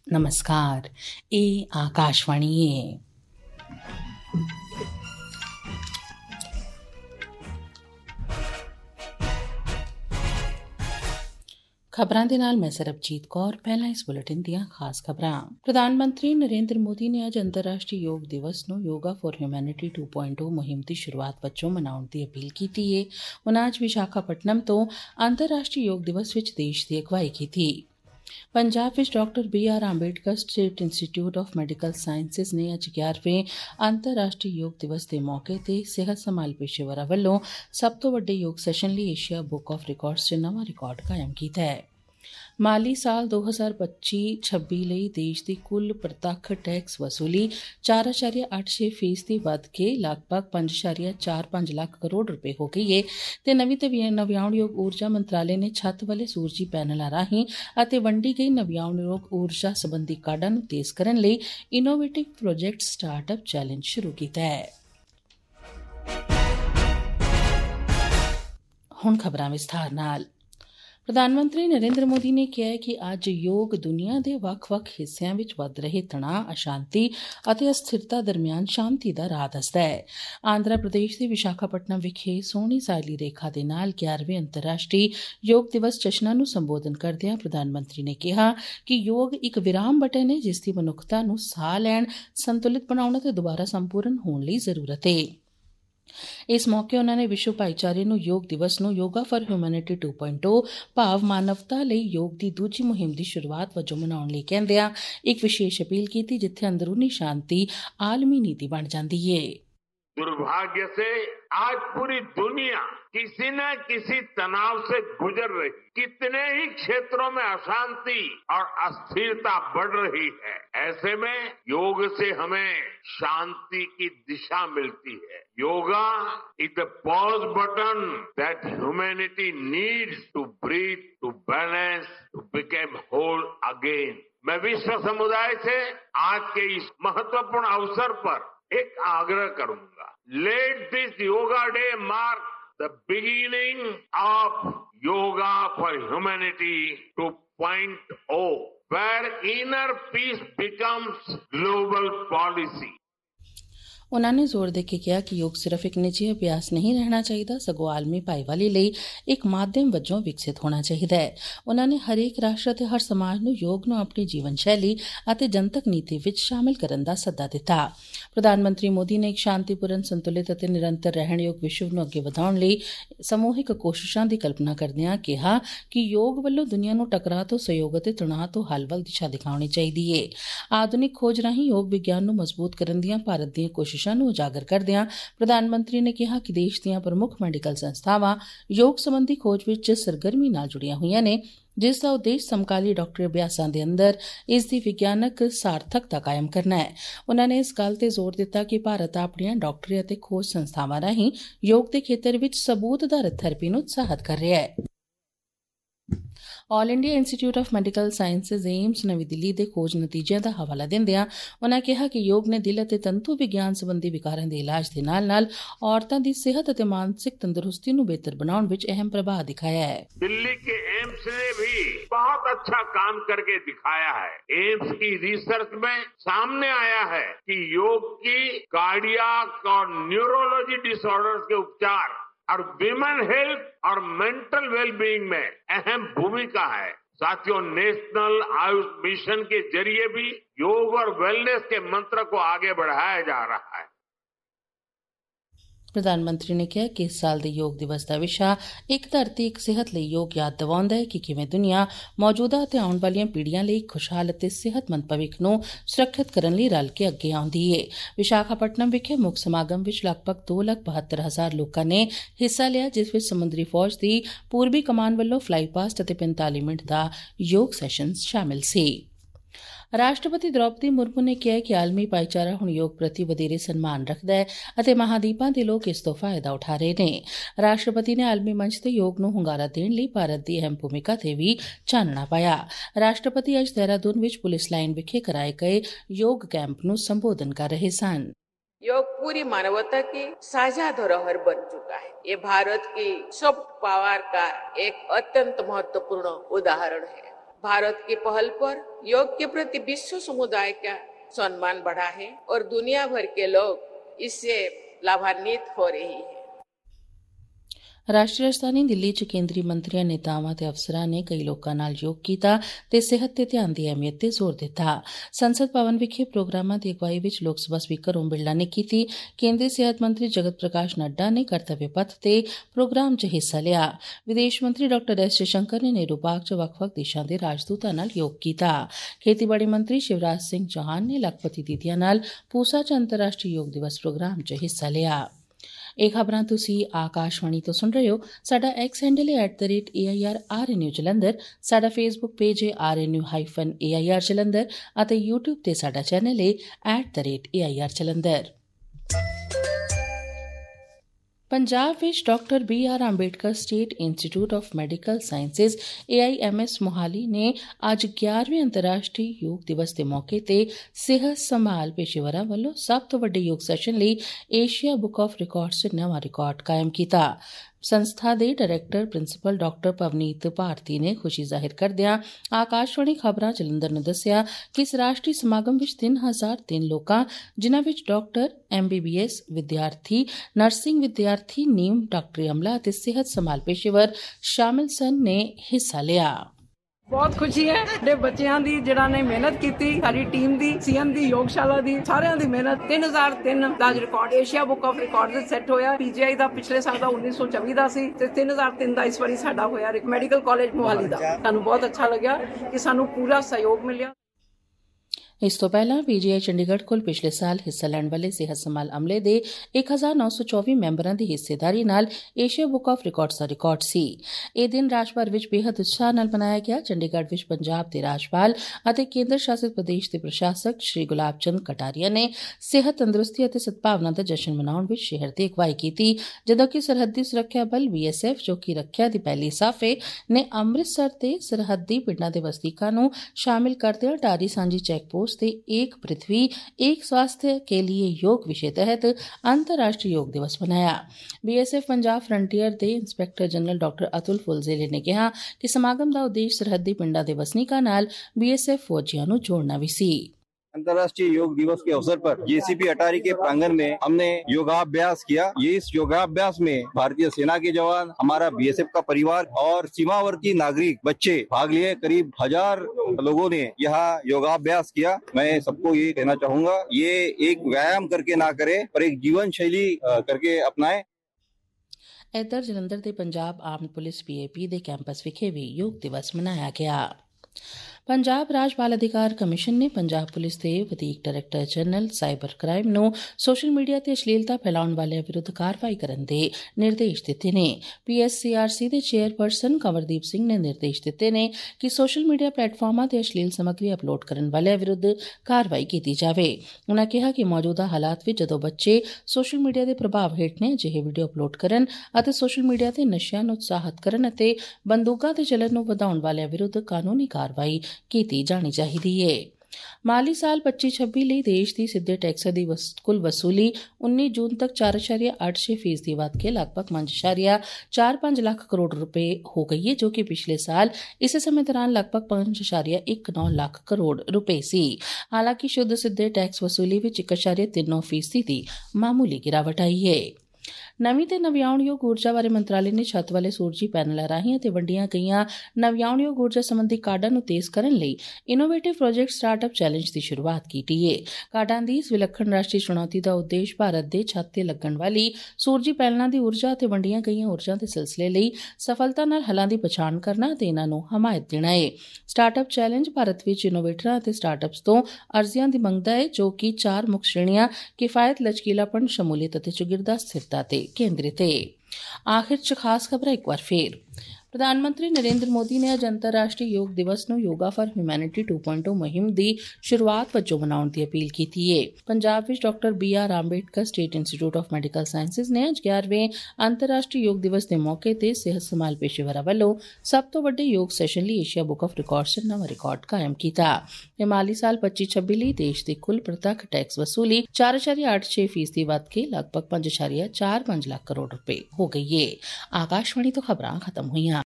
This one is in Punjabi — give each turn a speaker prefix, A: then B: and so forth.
A: नमस्कार, ਇਹ ਆਕਾਸ਼ਵਾਣੀ ਹੈ। ਖਬਰਾਂ ਦੇ ਨਾਲ ਮੈਂ ਸਰਬਜੀਤ ਕੌਰ। ਪਹਿਲਾਂ ਇਸ ਬੁਲੇਟਿਨ ਦੀਆਂ ਖਾਸ ਖਬਰਾਂ। ਪ੍ਰਧਾਨ ਮੰਤਰੀ ਨਰਿੰਦਰ ਮੋਦੀ ਨੇ ਅੱਜ ਅੰਤਰਰਾਸ਼ਟਰੀ ਯੋਗ ਦਿਵਸ ਨੂੰ ਯੋਗਾ ਫਾਰ ਹਿਊਮੈਨਿਟੀ 2.0 ਮੁਹਿੰਮ ਦੀ ਸ਼ੁਰੂਆਤ ਵਜੋਂ ਮਨਾਉਣ ਦੀ ਅਪੀਲ ਕੀਤੀ ਹੈ। ਉਨ੍ਹਾਂ ਅੱਜ ਵਿਸ਼ਾਖਾਪਟਨਮ ਤੋਂ ਅੰਤਰਰਾਸ਼ਟਰੀ ਯੋਗ ਦਿਵਸ ਵਿੱਚ ਦੇਸ਼ ਦੀ ਅਗਵਾਈ ਕੀਤੀ। ਪੰਜਾਬ ਵਿੱਚ doctor BR Ambedkar state institute of medical sciences ਨੇ ਅੱਜ 11ਵੇਂ ਅੰਤਰਰਾਸ਼ਟਰੀ ਯੋਗ ਦਿਵਸ ਦੇ ਮੌਕੇ ਤੇ ਸਿਹਤ ਸੰਭਾਲ ਪੇਸ਼ੇਵਰਾਂ ਵੱਲੋਂ ਸਭ ਤੋਂ ਵੱਡੇ ਯੋਗ ਸੈਸ਼ਨ ਲਈ ਏਸ਼ੀਆ ਬੁੱਕ ਆਫ ਰਿਕਾਰਡਸ 'ਚ ਨਵਾਂ ਰਿਕਾਰਡ ਕਾਇਮ ਕੀਤਾ ਹੈ। ਮਾਲੀ ਸਾਲ 2025-26 ਲਈ ਦੇਸ਼ ਦੀ ਕੁੱਲ ਪ੍ਰਤੱਖ ਟੈਕਸ ਵਸੂਲੀ 4.86% ਵੱਧ ਕੇ ਲਗਭਗ 5.45 ਲੱਖ ਕਰੋੜ ਰੁਪਏ ਹੋ ਗਈ ਹੈ ਤੇ ਨਵੀਂ ਤੇ ਨਵਿਆਉਣਯੋਗ ਊਰਜਾ ਮੰਤਰਾਲੇ ਨੇ ਛੱਤ ਵਾਲੇ ਸੂਰਜੀ ਪੈਨਲਾਂ ਰਾਹੀਂ ਅਤੇ ਵੰਡੀ ਗਈ ਨਵਿਆਉਣਯੋਗ ਊਰਜਾ ਸੰਬੰਧੀ ਕਾਢਾਂ ਨੂੰ ਤੇਜ਼ ਕਰਨ ਲਈ ਇਨੋਵੇਟਿਵ ਪ੍ਰੋਜੈਕਟ ਸਟਾਰਟਅਪ ਚੈਲੰਜ ਸ਼ੁਰੂ ਕੀਤਾ ਹੈ। ਹੁਣ ਖਬਰਾਂ ਵਿਸਥਾਰ ਨਾਲ। ਪ੍ਰਧਾਨ ਮੰਤਰੀ ਨਰਿੰਦਰ ਮੋਦੀ ਨੇ ਕਿਹਾ ਹੈ ਕਿ ਅੱਜ ਯੋਗ ਦੁਨੀਆ ਦੇ ਵੱਖ-ਵੱਖ ਹਿੱਸਿਆਂ ਵਿੱਚ ਵੱਧ ਰਹੇ ਤਣਾਅ, ਅਸ਼ਾਂਤੀ ਅਤੇ ਅਸਥਿਰਤਾ ਦਰਮਿਆਨ ਸ਼ਾਂਤੀ ਦਾ ਰਾਹ ਦੱਸਦਾ ਹੈ। ਆਂਧਰਾ ਪ੍ਰਦੇਸ਼ ਦੇ ਵਿਸ਼ਾਖਾਪਟਨਮ ਵਿਖੇ ਸੋਹਣੀ ਸਾਇਲੀ ਰੇਖਾ ਦੇ ਨਾਲ 11ਵੇਂ ਅੰਤਰਰਾਸ਼ਟਰੀ ਯੋਗ ਦਿਵਸ ਜਸ਼ਨਾਂ ਨੂੰ ਸੰਬੋਧਨ ਕਰਦਿਆਂ ਪ੍ਰਧਾਨ ਮੰਤਰੀ ਨੇ ਕਿਹਾ ਕਿ ਯੋਗ ਇੱਕ ਵਿਰਾਮ ਬਟਨ ਹੈ ਜਿਸ ਦੀ ਮਨੁੱਖਤਾ ਨੂੰ ਸਾਹ ਲੈਣ, ਸੰਤੁਲਿਤ ਬਣਾਉਣ ਅਤੇ ਦੁਬਾਰਾ ਸੰਪੂਰਨ ਹੋਣ ਲਈ ਜ਼ਰੂਰਤ ਹੈ। ਇਸ ਮੌਕੇ ਉਨ੍ਹਾਂ ਨੇ ਵਿਸ਼ਵ ਭਾਈਚਾਰੇ ਨੂੰ ਯੋਗ ਦਿਵਸ ਨੂੰ ਯੋਗਾ ਫਾਰ ਹਿਊਮੈਨਿਟੀ 2.0 ਭਾਵ ਮਾਨਵਤਾ ਲਈ ਯੋਗ ਦੀ ਦੂਜੀ ਮੁਹਿੰਮ ਦੀ ਸ਼ੁਰੂਆਤ ਵਜੋਂ ਮਨਾਉਣ ਲਈ ਕਹਿੰਦਿਆਂ ਇੱਕ ਵਿਸ਼ੇਸ਼ ਅਪੀਲ ਕੀਤੀ ਜਿੱਥੇ ਅੰਦਰੂਨੀ ਸ਼ਾਂਤੀ ਆਲਮੀ ਨੀਤੀ ਬਣ ਜਾਂਦੀ ਹੈ।
B: दुर्भाग्य से आज पूरी दुनिया किसी न किसी तनाव से गुजर रही, कितने ही क्षेत्रों में अशांति और अस्थिरता बढ़ रही है। ऐसे में योग से हमें शांति की दिशा मिलती है। Yoga is the pause button that humanity needs to breathe, to balance, to become whole again. मैं विश्व समुदाय से आज के इस महत्वपूर्ण अवसर पर एक आग्रह करूंगा। Let this yoga day mark the beginning of yoga for humanity 2.0 where inner peace becomes global policy।
A: ਉਨ੍ਹਾਂ ਨੇ ਜ਼ੋਰ ਦੇ ਕੇ ਕਿਹਾ ਕਿ ਯੋਗ ਸਿਰਫ ਇੱਕ ਨਿੱਜੀ ਅਭਿਆਸ ਨਹੀਂ ਰਹਿਣਾ ਚਾਹੀਦਾ, ਸਗੋਂ ਆਲਮੀ ਭਾਈਵਾਲੀ ਲਈ ਇੱਕ ਮਾਧਿਅਮ ਵਜੋਂ ਵਿਕਸਿਤ ਹੋਣਾ ਚਾਹੀਦਾ ਹੈ। ਉਨ੍ਹਾਂ ਨੇ ਹਰੇਕ ਰਾਸ਼ਟਰ ਅਤੇ ਹਰ ਸਮਾਜ ਨੂੰ ਯੋਗ ਨੂੰ ਆਪਣੀ ਜੀਵਨ ਸ਼ੈਲੀ ਅਤੇ ਜਨਤਕ ਨੀਤੀ ਵਿੱਚ ਸ਼ਾਮਲ ਕਰਨ ਦਾ ਸੱਦਾ ਦਿੱਤਾ। ਪ੍ਰਧਾਨ ਮੰਤਰੀ ਮੋਦੀ ਨੇ ਇੱਕ ਸ਼ਾਂਤੀਪੂਰਨ, ਸੰਤੁਲਿਤ ਅਤੇ ਨਿਰੰਤਰ ਰਹਿਣਯੋਗ ਵਿਸ਼ਵ ਨੂੰ ਅੱਗੇ ਵਧਾਉਣ ਲਈ ਸਮੂਹਿਕ ਕੋਸ਼ਿਸ਼ਾਂ ਦੀ ਕਲਪਨਾ ਕਰਦਿਆਂ ਕਿਹਾ ਕਿ ਯੋਗ ਵੱਲੋਂ ਦੁਨੀਆ ਨੂੰ ਟਕਰਾਅ ਤੋਂ ਸਹਿਯੋਗ ਅਤੇ ਤਣਾਅ ਤੋਂ ਹੱਲ ਵੱਲ ਦਿਸ਼ਾ ਦਿਖਾਉਣੀ ਚਾਹੀਦੀ ਹੈ। ਆਧੁਨਿਕ ਖੋਜ ਰਾਹੀਂ ਯੋਗ ਵਿਗਿਆਨ ਨੂੰ ਮਜ਼ਬੂਤ ਕਰਨ ਦੀਆਂ ਭਾਰਤ ਦੀਆਂ ਕੋਸ਼ਿਸ਼ਾਂ ਨੂੰ ਉਜਾਗਰ ਕਰਦਿਆਂ ਪ੍ਰਧਾਨ ਮੰਤਰੀ ਨੇ ਕਿਹਾ ਕਿ ਦੇਸ਼ ਦੀਆਂ ਪ੍ਰਮੁੱਖ ਮੈਡੀਕਲ ਸੰਸਥਾਵਾਂ ਯੋਗ ਸੰਬੰਧੀ ਖੋਜ ਵਿੱਚ ਸਰਗਰਮੀ ਨਾਲ ਜੁੜੀਆਂ ਹੋਈਆਂ ਨੇ ਜਿਸ ਦਾ ਉਦੇਸ਼ ਸਮਕਾਲੀ ਡਾਕਟਰੀ ਅਭਿਆਸਾਂ ਦੇ ਅੰਦਰ ਇਸ ਦੀ ਵਿਗਿਆਨਕ ਸਾਰਥਕਤਾ ਕਾਇਮ ਕਰਨਾ ਹੈ। ਉਨ੍ਹਾਂ ਨੇ ਇਸ ਗੱਲ ਤੇ ਜ਼ੋਰ ਦਿੱਤਾ ਕਿ ਭਾਰਤ ਆਪਣੀਆਂ ਡਾਕਟਰੀ ਅਤੇ ਖੋਜ ਸੰਸਥਾਵਾਂ ਰਾਹੀਂ ਯੋਗ ਦੇ ਖੇਤਰ ਵਿੱਚ ਸਬੂਤ ਆਧਾਰਿਤ ਥੈਰੇਪੀ ਨੂੰ ਉਤਸ਼ਾਹਿਤ ਕਰ ਰਿਹਾ ਹੈ। All India institute of medical sciences AIIMS ਨਵੀਂ ਦਿੱਲੀ ਦੇ ਖੋਜ ਨਤੀਜਿਆਂ ਦਾ ਹਵਾਲਾ ਦਿੰਦਿਆਂ ਉਨ੍ਹਾਂ ਕਿਹਾ ਕਿ ਯੋਗ ਨੇ ਦਿਲ ਅਤੇ ਤੰਤੂ ਵਿਗਿਆਨ ਸੰਬੰਧੀ ਵਿਕਾਰਾਂ ਦੇ ਇਲਾਜ ਦੇ ਨਾਲ-ਨਾਲ ਔਰਤਾਂ ਦੀ ਸਿਹਤ ਅਤੇ ਮਾਨਸਿਕ ਤੰਦਰੁਸਤੀ ਨੂੰ ਬਿਹਤਰ ਬਣਾਉਣ ਵਿੱਚ ਅਹਿਮ ਪ੍ਰਭਾਵ ਦਿਖਾਇਆ ਹੈ।
B: दिल्ली के एम्स ने भी बहुत अच्छा काम करके दिखाया है। एम्स की रिसर्च में सामने आया है कि योग की कार्डियक और न्यूरोलॉजी डिसऑर्डर्स के उपचार और विमेन हेल्थ और मेंटल वेलबीइंग में अहम भूमिका है। साथियों, नेशनल आयुष मिशन के जरिए भी योग और वेलनेस के मंत्र को आगे बढ़ाया जा रहा है।
A: ਪ੍ਰਧਾਨ ਮੰਤਰੀ ਨੇ ਕਿਹਾ ਕਿ ਇਸ ਸਾਲ ਦੇ ਯੋਗ ਦਿਵਸ ਦਾ ਵਿਸ਼ਾ ਇੱਕ ਧਰਤੀ ਇੱਕ ਸਿਹਤ ਲਈ ਯੋਗ ਯਾਦ ਦਿਵਾਉਂਦਾ ਹੈ ਕਿ ਕਿਵੇਂ ਦੁਨੀਆ ਮੌਜੂਦਾ ਅਤੇ ਆਉਣ ਵਾਲੀਆਂ ਪੀੜ੍ਹੀਆਂ ਲਈ ਖੁਸ਼ਹਾਲ ਅਤੇ ਸਿਹਤਮੰਦ ਭਵਿੱਖ ਨੂੰ ਸੁਰੱਖਿਅਤ ਕਰਨ ਲਈ ਰਲ ਕੇ ਅੱਗੇ ਆਉਂਦੀ ਹੈ। ਵਿਸ਼ਾਖਾਪਟਨਮ ਵਿਖੇ ਮੁੱਖ ਸਮਾਗਮ ਵਿੱਚ ਲਗਭਗ 2,72,000 ਲੋਕਾਂ ਨੇ ਹਿੱਸਾ ਲਿਆ ਜਿਸ ਵਿੱਚ ਸਮੁੰਦਰੀ ਫੌਜ ਦੀ ਪੂਰਬੀ ਕਮਾਨ ਵੱਲੋਂ ਫਲਾਈ ਪਾਸਟ ਅਤੇ 45 ਮਿੰਟ ਦਾ ਯੋਗ ਸੈਸ਼ਨ ਸ਼ਾਮਿਲ ਸੀ। ਰਾਸ਼ਟਰਪਤੀ ਦ੍ਰੌਪਦੀ ਮੁਰਮੂ ਨੇ ਕਿਹਾ ਕਿ ਆਲਮੀ ਭਾਈਚਾਰਾ ਹੁਣ ਯੋਗ ਪ੍ਰਤੀ ਵਧੇਰੇ ਸਨਮਾਨ ਰੱਖਦਾ ਹੈ ਅਤੇ ਮਹਾਦੀਪਾਂ ਦੇ ਲੋਕ ਇਸ ਤੋਂ ਫਾਇਦਾ ਉਠਾ ਰਹੇ ਨੇ। ਰਾਸ਼ਟਰਪਤੀ ਨੇ ਆਲਮੀ ਮੰਚ ਤੇ ਯੋਗ ਨੂੰ ਹੁੰਗਾਰਾ ਦੇਣ ਲਈ ਭਾਰਤ ਦੀ ਅਹਿਮ ਭੂਮਿਕਾ ਤੇ ਵੀ ਚਾਨਣਾ ਪਾਇਆ। ਰਾਸ਼ਟਰਪਤੀ ਅੱਜ ਦੇਹਰਾਦੂਨ ਵਿੱਚ ਪੁਲਿਸ ਲਾਈਨ ਵਿਖੇ ਕਰਾਏ ਗਏ ਯੋਗ ਕੈਂਪ ਨੂੰ ਸੰਬੋਧਨ ਕਰ ਰਹੇ ਸਨ।
C: योग पूरी मानवता की साझा धरोहर बन चुका है। ये भारत की सॉफ्ट पावर का एक अत्यंत महत्वपूर्ण उदाहरण है। भारत की पहल पर योग के प्रति विश्व समुदाय का सम्मान बढ़ा है और दुनिया भर के लोग इससे लाभान्वित हो रही है।
A: राष्ट्रीय राजधानी दिल्ली च केंद्रीय मंत्रियां, नेतावां ते अफसरां ने कई लोकां नाल योग कीता ते सेहत ते ध्यान दी अहमियत ते जोर दित्ता। संसद भवन विखे प्रोग्रामां दी अगवाई विच लोक सभा स्पीकर ओम बिरला ने कीती। केंद्रीय सेहत मंत्री जगत प्रकाश नड्डा ने कर्तव्य पथ ते प्रोग्राम च हिस्सा लिया। विदेश मंत्री डॉ एस जयशंकर ने नेहरू बाग च बक्ख-बक्ख देशां दे राजदूतां नाल योग कीता। खेतीबाड़ी मंत्री शिवराज सिंह चौहान ने लखपति दीदियां नाल पूसा च अंतर्राष्ट्रीय योग दिवस प्रोग्राम च हिस्सा लिया। ਇਹ ਖਬਰਾਂ ਤੁਸੀਂ ਆਕਾਸ਼ਵਾਣੀ ਤੋਂ ਸੁਣ ਰਹੇ ਹੋ। ਸਾਡਾ ਐਕਸ ਹੈਂਡਲ ਹੈ @AIRRNU ਜਲੰਧਰ, ਸਾਡਾ ਫੇਸਬੁੱਕ ਪੇਜ ਹੈ RNU-AIR ਜਲੰਧਰ ਅਤੇ YouTube ਤੇ ਸਾਡਾ ਚੈਨਲ ਹੈ @AIR ਜਲੰਧਰ। ਪੰਜਾਬ ਵਿੱਚ doctor BR Ambedkar state institute of medical sciences AIMS Mohali ਨੇ ਅੱਜ 11ਵੇਂ ਅੰਤਰਰਾਸ਼ਟਰੀ ਯੋਗ ਦਿਵਸ ਦੇ ਮੌਕੇ ਤੇ ਸਿਹਤ ਸੰਭਾਲ ਪੇਸ਼ੇਵਰਾਂ ਵੱਲੋਂ ਸਭ ਤੋਂ ਵੱਡੇ ਯੋਗ ਸੈਸ਼ਨ ਲਈ ਏਸ਼ੀਆ ਬੁੱਕ ਆਫ ਰਿਕਾਰਡਸ 'ਚ ਨਵਾਂ ਰਿਕਾਰਡ ਕਾਇਮ ਕੀਤਾ। संस्था दे डायरैक्टर प्रिंसीपल डॉ पवनीत भारती ने खुशी जाहिर करदियां आकाशवाणी खबरां जलंधर ने दस्सिया कि इस राष्ट्रीय समागम विच 3003 लोकां जिन्हां विच डॉक्टर, MBBS विद्यार्थी, नर्सिंग विद्यार्थी, नीम डॉक्टरी अमला ते सेहत संभाल पेशेवर शामिल सन ने हिस्सा लिया।
D: बहुत खुशी है जे बच्चों की जिन्हों ने मेहनत की, सारी टीम की, CM की, योगशाला की, सारिਆਂ ਦੀ मेहनत 3003 ਦਾ record Asia book of record set होया। PGI ਦਾ पिछले साल ਦਾ 1924 ਦਾ ਸੀ ਤੇ 3003 ਦਾ ਇਸ ਵਾਰੀ ਸਾਡਾ ਹੋਇਆ ਮੈਡੀਕਲ ਕਾਲਜ ਮੋਹਾਲੀ ਦਾ। ਸਾਨੂੰ ਬਹੁਤ ਅੱਛਾ ਲੱਗਿਆ ਕਿ ਸਾਨੂੰ ਪੂਰਾ ਸਹਿਯੋਗ ਮਿਲਿਆ। ਇਸ ਤੋਂ ਪਹਿਲਾਂ PGI ਚੰਡੀਗੜ੍ਹ ਕੋਲ ਪਿਛਲੇ ਸਾਲ ਹਿੱਸਾ ਲੈਣ ਵਾਲੇ ਸਿਹਤ ਸੰਭਾਲ ਅਮਲੇ ਦੇ 1924 ਮੈਂਬਰਾਂ ਦੀ ਹਿੱਸੇਦਾਰੀ ਨਾਲ ਏਸ਼ੀਆ ਬੁੱਕ ਆਫ ਰਿਕਾਰਡਸ ਦਾ ਰਿਕਾਰਡ ਸੀ। ਇਹ ਦਿਨ ਰਾਜ ਭਰ ਵਿੱਚ ਬੇਹੱਦ ਉਤਸ਼ਾਹ ਨਾਲ ਮਨਾਇਆ ਗਿਆ। ਚੰਡੀਗੜ੍ਹ ਵਿੱਚ ਪੰਜਾਬ ਦੇ ਰਾਜਪਾਲ ਅਤੇ ਕੇਂਦਰ ਸ਼ਾਸਿਤ ਪ੍ਰਦੇਸ਼ ਦੇ ਪ੍ਰਸ਼ਾਸਕ ਸ਼੍ਰੀ ਗੁਲਾਬ ਚੰਦ ਕਟਾਰੀਆ ਨੇ ਸਿਹਤ, ਤੰਦਰੁਸਤੀ ਅਤੇ ਸਦਭਾਵਨਾ ਦਾ ਜਸ਼ਨ ਮਨਾਉਣ ਵਿੱਚ ਸ਼ਹਿਰ ਦੀ ਅਗਵਾਈ ਕੀਤੀ, ਜਦੋਂ ਕਿ ਸਰਹੱਦੀ ਸੁਰੱਖਿਆ ਬਲ BSF, ਜੋ ਕਿ ਰੱਖਿਆ ਦੀ ਪਹਿਲੀ ਸਾਫੇ, ਨੇ ਅੰਮ੍ਰਿਤਸਰ ਤੇ ਸਰਹੱਦੀ ਪਿੰਡਾਂ ਦੇ ਵਸਨੀਕਾਂ ਨੂੰ ਸ਼ਾਮਿਲ ਕਰਦਿਆਂ ਟਾਰੀ ਸਾਂਝੀ ਚੈੱਕ पोस्ट एक पृथ्वी एक स्वास्थ्य के लिए योग विषय तहत अंतर्राष्ट्रीय योग दिवस मनाया। BSF पंजाब फ्रंटियर के इंस्पैक्टर जनरल डॉ अतुल फुलजेले ने कहा कि समागम का उद्देश्य सरहदी पिंडां दे वसनीकां नाल BSF फौजियां नूं जोड़ना भी सी।
E: अंतर्राष्ट्रीय योग दिवस के अवसर पर JCP अटारी के प्रांगण में हमने योगाभ्यास किया। ये इस योगाभ्यास में भारतीय सेना के जवान, हमारा BSF का परिवार और सीमावर्ती नागरिक बच्चे भाग लिए। करीब 1000 लोगों ने यहाँ योगाभ्यास किया। मैं सबको ये कहना चाहूंगा, ये एक व्यायाम करके ना करे पर एक जीवन शैली करके अपनाएं।
A: इधर जलंधर के पंजाब आर्म्ड पुलिस PAP के कैंपस विखे भी योग दिवस मनाया गया। पंजाब राज बाल अधिकार कमिशन ने पंजाब पुलिस के वधीक डायरैक्टर जनरल साइबर क्राइम नूं सोशल मीडिया ते अश्लीलता फैलाउण वालिਆਂ विरुद्ध कार्रवाई करन दे निर्देश दित्ते ने। PSCRC ਦੇ ਚੇਅਰਪਰਸਨ ਕੰਵਰਦੀਪ ਸਿੰਘ ਨੇ निर्देश दित्ते ने कि सोशल मीडिया प्लेटफार्मां ते अश्लील समग्री अपलोड ਕਰਨ ਵਾਲਿਆਂ ਵਿਰੁੱਧ कार्रवाई ਕੀਤੀ ਜਾਵੇ। ਉਨ੍ਹਾਂ ਕਿਹਾ ਕਿ ਮੌਜੂਦਾ ਹਾਲਾਤ ਵਿੱਚ ਜਦੋਂ ਬੱਚੇ ਸੋਸ਼ਲ ਮੀਡੀਆ ਦੇ ਪ੍ਰਭਾਵ ਹੇਠ ਨੇ, ਅਜਿਹੇ ਵੀਡੀਓ ਅਪਲੋਡ ਕਰਨ ਅਤੇ ਸੋਸ਼ਲ ਮੀਡੀਆ ਤੇ ਨਸ਼ਿਆਂ ਨੂੰ ਉਤਸ਼ਾਹਿਤ ਕਰਨ ਅਤੇ ਬੰਦੂਕਾਂ ਦੇ ਚਲਨ ਨੂੰ ਵਧਾਉਣ ਵਾਲਿਆਂ ਵਿਰੁੱਧ ਕਾਨੂੰਨੀ कार्रवाई ਕੀਤੀ ਜਾਣੀ ਚਾਹੀਦੀ ਹੈ। ਮਾਲੀ ਸਾਲ 25-26 ਲਈ ਦੇਸ਼ ਦੀ ਸਿੱਧੇ ਟੈਕਸਾਂ ਦੀ ਕੁੱਲ ਵਸੂਲੀ 19 ਜੂਨ ਤੱਕ 4.86% ਵਧ ਕੇ ਲਗਭਗ 5.45 ਲੱਖ ਕਰੋੜ ਰੁਪਏ ਹੋ ਗਈ ਹੈ, ਜੋ ਕਿ ਪਿਛਲੇ ਸਾਲ ਇਸੇ ਸਮੇਂ ਦੌਰਾਨ ਲਗਭਗ 5.19 ਲੱਖ ਕਰੋੜ ਰੁਪਏ ਸੀ। ਹਾਲਾਂਕਿ ਸ਼ੁੱਧ ਸਿੱਧੇ ਟੈਕਸ ਵਸੂਲੀ ਵਿੱਚ 1.39% ਦੀ ਮਾਮੂਲੀ ਗਿਰਾਵਟ ਆਈ ਹੈ। ਨਵੀਂ ਤੇ ਨਵਿਆਉਣਯੋਗ ਊਰਜਾ ਬਾਰੇ ਮੰਤਰਾਲੇ ਨੇ ਛੱਤ ਵਾਲੇ ਸੂਰਜੀ ਪੈਨਲਾਂ ਰਾਹੀਂ ਅਤੇ ਵੰਡੀਆਂ ਗਈਆਂ ਨਵਿਆਉਣਯੋਗ ਊਰਜਾ ਸੰਬੰਧੀ ਕਾਢਾਂ ਨੂੰ ਤੇਜ਼ ਕਰਨ ਲਈ ਇਨੋਵੇਟਿਵ ਪ੍ਰੋਜੈਕਟ ਸਟਾਰਟਅਪ ਚੈਲੰਜ ਦੀ ਸ਼ੁਰੂਆਤ ਕੀਤੀ ਹੈ। ਕਾਢਾਂ ਦੀ ਇਸ ਵਿਲੱਖਣ ਰਾਸ਼ਟਰੀ ਚੁਣੌਤੀ ਦਾ ਉਦੇਸ਼ ਭਾਰਤ ਦੇ ਛੱਤ ਤੇ ਲੱਗਣ ਵਾਲੀ ਸੂਰਜੀ ਪੈਨਲਾਂ ਦੀ ਊਰਜਾ ਅਤੇ ਵੰਡੀਆਂ ਗਈਆਂ ਊਰਜਾ ਦੇ ਸਿਲਸਿਲੇ ਲਈ ਸਫਲਤਾ ਨਾਲ ਹੱਲਾਂ ਦੀ ਪਛਾਣ ਕਰਨਾ ਅਤੇ ਇਹਨਾਂ ਨੂੰ ਹਮਾਇਤ ਦੇਣਾ ਹੈ। ਸਟਾਰਟਅਪ ਚੈਲੰਜ ਭਾਰਤ ਵਿੱਚ ਇਨੋਵੇਟਰਾਂ ਅਤੇ ਸਟਾਰਟਅਪਸ ਤੋਂ ਅਰਜ਼ੀਆਂ ਦੀ ਮੰਗਦਾ ਹੈ, ਜੋ ਕਿ 4 ਮੁੱਖ ਸ਼੍ਰੇਣੀਆਂ ਕਿਫਾਇਤ, ਲਚਕੀਲਾਪਣ, ਸ਼ਮੂਲੀਅਤ ਅਤੇ ਚੌਗਿਰਦਾ ਸਥਿਰਤਾ ਤੇ ਕੇਂਦਰਿਤ ਹੈ। ਆਖਿਰ 'ਚ ਖਾਸ ਖਬਰਾਂ ਇੱਕ ਵਾਰ ਫੇਰ। ਪ੍ਰਧਾਨ ਮੰਤਰੀ ਨਰਿੰਦਰ ਮੋਦੀ ਨੇ ਅੱਜ ਅੰਤਰਰਾਸ਼ਟਰੀ ਯੋਗ ਦਿਵਸ ਨੂੰ ਯੋਗਾ ਫਾਰ ਹਿਊਮੈਨਿਟੀ 2.0 ਮੁਹਿੰਮ ਦੀ ਸ਼ੁਰੂਆਤ ਵਜੋਂ ਮਨਾਉਣ ਦੀ ਅਪੀਲ ਕੀਤੀ ਹੈ। ਪੰਜਾਬ ਵਿੱਚ doctor BR Ambedkar state institute of medical sciences ਨੇ ਅੱਜ 11ਵੇਂ ਅੰਤਰਰਾਸ਼ਟਰੀ ਯੋਗ ਦਿਵਸ ਦੇ ਮੌਕੇ ਤੇ ਸਿਹਤ ਸੰਭਾਲ ਪੇਸ਼ੇਵਰਾਂ ਵੱਲੋਂ ਸਭ ਤੋਂ ਵੱਡੇ ਯੋਗ ਸੈਸ਼ਨ ਲਈ ਏਸ਼ੀਆ ਬੁੱਕ ਆਫ ਰਿਕਾਰਡਸ 'ਚ ਨਵਾਂ ਰਿਕਾਰਡ ਕਾਇਮ ਕੀਤਾ। ਇਹ ਮਾਲੀ ਸਾਲ 25-26 ਲਈ ਦੇਸ਼ ਦੀ ਕੁੱਲ ਪ੍ਰਤੱਖ ਟੈਕਸ ਵਸੂਲੀ 4.86% ਵਧ ਕੇ ਲਗਭਗ 5.45 ਲੱਖ ਕਰੋੜ ਰੁਪਏ ਹੋ ਗਈ ਹੈ। ਆਕਾਸ਼ਵਾਣੀ ਤੋਂ ਖਬਰਾਂ ਖਤਮ ਹੋਈਆਂ।